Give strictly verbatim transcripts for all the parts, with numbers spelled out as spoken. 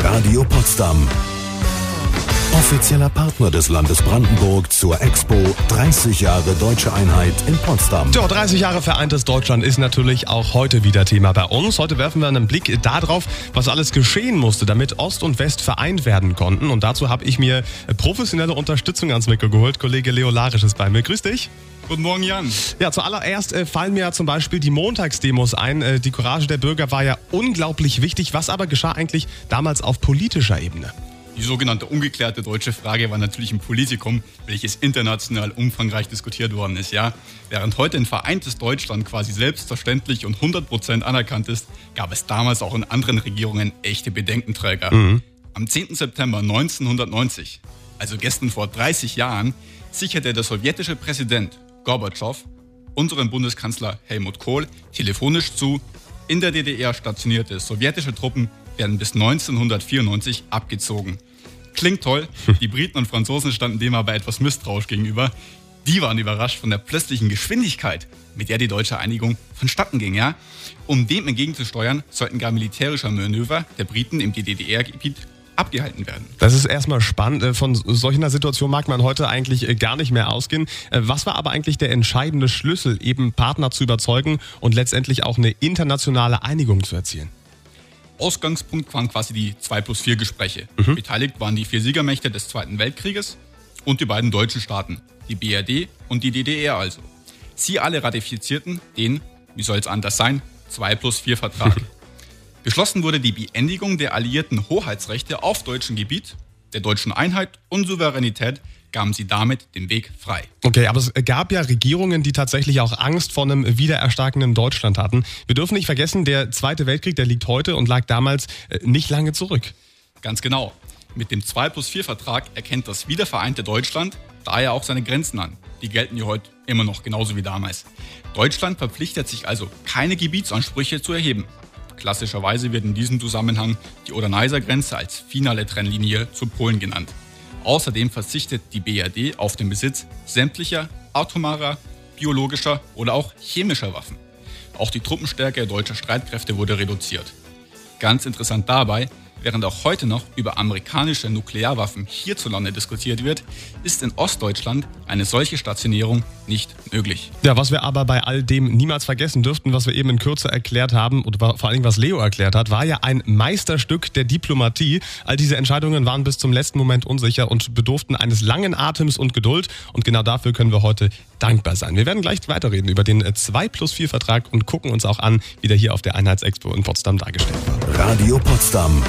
Radio Potsdam. Offizieller Partner des Landes Brandenburg zur Expo dreißig Jahre Deutsche Einheit in Potsdam. Ja, dreißig Jahre vereintes Deutschland ist natürlich auch heute wieder Thema bei uns. Heute werfen wir einen Blick darauf, was alles geschehen musste, damit Ost und West vereint werden konnten. Und dazu habe ich mir professionelle Unterstützung ans Mikro geholt. Kollege Leo Larisch ist bei mir. Grüß dich. Guten Morgen, Jan. Ja, zuallererst äh, fallen mir ja zum Beispiel die Montagsdemos ein. Äh, die Courage der Bürger war ja unglaublich wichtig. Was aber geschah eigentlich damals auf politischer Ebene? Die sogenannte ungeklärte deutsche Frage war natürlich ein Politikum, welches international umfangreich diskutiert worden ist. Ja? Während heute ein vereintes Deutschland quasi selbstverständlich und hundert Prozent anerkannt ist, gab es damals auch in anderen Regierungen echte Bedenkenträger. Mhm. Am zehnten September neunzehnhundertneunzig, also gestern vor dreißig Jahren, sicherte der sowjetische Präsident Gorbatschow unserem Bundeskanzler Helmut Kohl telefonisch zu, in der D D R stationierte sowjetische Truppen werden bis neunzehnhundertvierundneunzig abgezogen. Klingt toll, die Briten und Franzosen standen dem aber etwas misstrauisch gegenüber. Die waren überrascht von der plötzlichen Geschwindigkeit, mit der die deutsche Einigung vonstatten ging. Ja? Um dem entgegenzusteuern, sollten gar militärische Manöver der Briten im D D R-Gebiet abgehalten werden. Das ist erstmal spannend. Von solch einer Situation mag man heute eigentlich gar nicht mehr ausgehen. Was war aber eigentlich der entscheidende Schlüssel, eben Partner zu überzeugen und letztendlich auch eine internationale Einigung zu erzielen? Ausgangspunkt waren quasi die zwei plus vier Gespräche. Mhm. Beteiligt waren die vier Siegermächte des Zweiten Weltkrieges und die beiden deutschen Staaten, die B R D und die D D R also. Sie alle ratifizierten den, wie soll es anders sein, zwei plus vier Vertrag. Beschlossen wurde die Beendigung der alliierten Hoheitsrechte auf deutschem Gebiet, der deutschen Einheit und Souveränität, gaben sie damit den Weg frei. Okay, aber es gab ja Regierungen, die tatsächlich auch Angst vor einem wiedererstarkenden Deutschland hatten. Wir dürfen nicht vergessen, der Zweite Weltkrieg, der liegt heute und lag damals nicht lange zurück. Ganz genau. Mit dem zwei plus vier Vertrag erkennt das wiedervereinte Deutschland daher auch seine Grenzen an. Die gelten ja heute immer noch genauso wie damals. Deutschland verpflichtet sich also, keine Gebietsansprüche zu erheben. Klassischerweise wird in diesem Zusammenhang die Oder-Neißer-Grenze als finale Trennlinie zu Polen genannt. Außerdem verzichtet die B R D auf den Besitz sämtlicher atomarer, biologischer oder auch chemischer Waffen. Auch die Truppenstärke deutscher Streitkräfte wurde reduziert. Ganz interessant dabei, während auch heute noch über amerikanische Nuklearwaffen hierzulande diskutiert wird, ist in Ostdeutschland eine solche Stationierung nicht möglich. Ja, was wir aber bei all dem niemals vergessen dürften, was wir eben in Kürze erklärt haben und vor allem was Leo erklärt hat, war ja ein Meisterstück der Diplomatie. All diese Entscheidungen waren bis zum letzten Moment unsicher und bedurften eines langen Atems und Geduld. Und genau dafür können wir heute dankbar sein. Wir werden gleich weiterreden über den zwei plus vier Vertrag und gucken uns auch an, wie der hier auf der Einheitsexpo in Potsdam dargestellt wird. Radio Potsdam.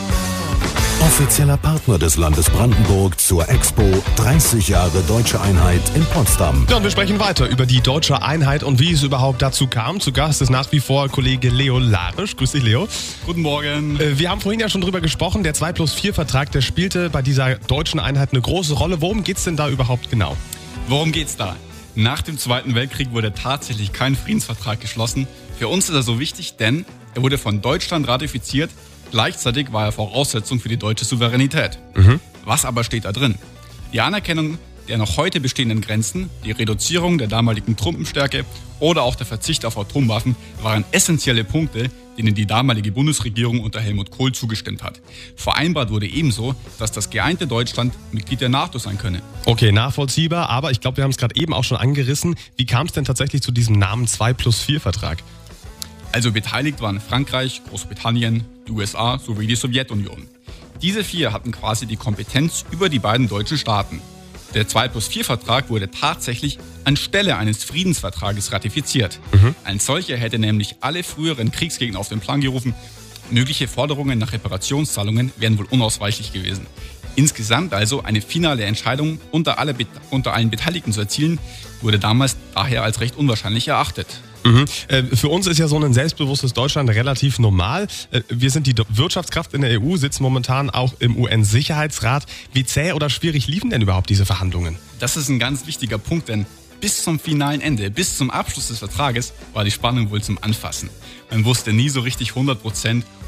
Offizieller Partner des Landes Brandenburg zur Expo dreißig Jahre Deutsche Einheit in Potsdam. Ja, und wir sprechen weiter über die Deutsche Einheit und wie es überhaupt dazu kam. Zu Gast ist nach wie vor Kollege Leo Larisch. Grüß dich, Leo. Guten Morgen. Wir haben vorhin ja schon drüber gesprochen, der zwei plus vier Vertrag, der spielte bei dieser Deutschen Einheit eine große Rolle. Worum geht's denn da überhaupt genau? Worum geht's da? Nach dem Zweiten Weltkrieg wurde tatsächlich kein Friedensvertrag geschlossen. Für uns ist er so wichtig, denn er wurde von Deutschland ratifiziert. Gleichzeitig war er Voraussetzung für die deutsche Souveränität. Mhm. Was aber steht da drin? Die Anerkennung der noch heute bestehenden Grenzen, die Reduzierung der damaligen Truppenstärke oder auch der Verzicht auf Atomwaffen waren essentielle Punkte, denen die damalige Bundesregierung unter Helmut Kohl zugestimmt hat. Vereinbart wurde ebenso, dass das geeinte Deutschland Mitglied der NATO sein könne. Okay, nachvollziehbar, aber ich glaube, wir haben es gerade eben auch schon angerissen. Wie kam es denn tatsächlich zu diesem Namen zwei plus vier Vertrag? Also beteiligt waren Frankreich, Großbritannien, die U S A sowie die Sowjetunion. Diese vier hatten quasi die Kompetenz über die beiden deutschen Staaten. Der zwei plus vier Vertrag wurde tatsächlich anstelle eines Friedensvertrages ratifiziert. Mhm. Ein solcher hätte nämlich alle früheren Kriegsgegner auf den Plan gerufen. Mögliche Forderungen nach Reparationszahlungen wären wohl unausweichlich gewesen. Insgesamt also eine finale Entscheidung unter, alle, unter allen Beteiligten zu erzielen, wurde damals daher als recht unwahrscheinlich erachtet. Mhm. Äh, für uns ist ja so ein selbstbewusstes Deutschland relativ normal. Äh, wir sind die Wirtschaftskraft in der E U, sitzen momentan auch im U N-Sicherheitsrat. Wie zäh oder schwierig liefen denn überhaupt diese Verhandlungen? Das ist ein ganz wichtiger Punkt, denn bis zum finalen Ende, bis zum Abschluss des Vertrages war die Spannung wohl zum Anfassen. Man wusste nie so richtig hundert Prozent,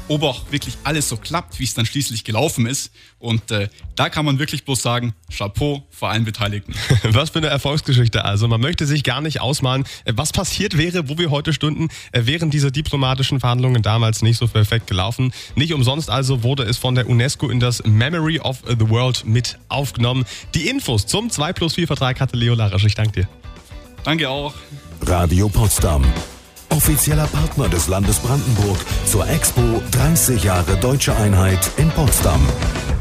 ob auch wirklich alles so klappt, wie es dann schließlich gelaufen ist. Und äh, da kann man wirklich bloß sagen, Chapeau vor allen Beteiligten. Was für eine Erfolgsgeschichte also. Man möchte sich gar nicht ausmalen, was passiert wäre, wo wir heute stünden, wären diese diplomatischen Verhandlungen damals nicht so perfekt gelaufen. Nicht umsonst also wurde es von der UNESCO in das Memory of the World mit aufgenommen. Die Infos zum zwei plus vier Vertrag hatte Leo Larasch. Ich danke dir. Danke auch. Radio Potsdam. Offizieller Partner des Landes Brandenburg zur Expo dreißig Jahre Deutsche Einheit in Potsdam.